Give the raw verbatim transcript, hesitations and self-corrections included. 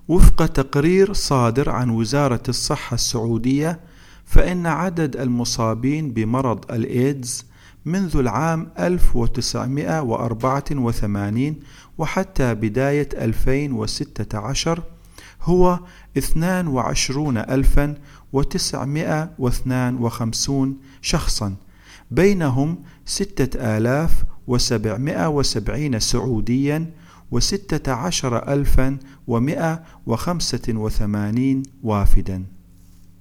وفق تقرير صادر عن وزارة الصحة السعودية، فإن عدد المصابين بمرض الإيدز منذ العام ألف وتسعمائة وأربعة وثمانين وحتى بداية ألفين وستة عشر هو اثنين وعشرين ألفا وتسعمائة واثنين وخمسين شخصا، بينهم ستة آلاف وسبعمائة وسبعين سعوديا وستة عشر ألفا ومائة وخمسة وثمانين وافدا.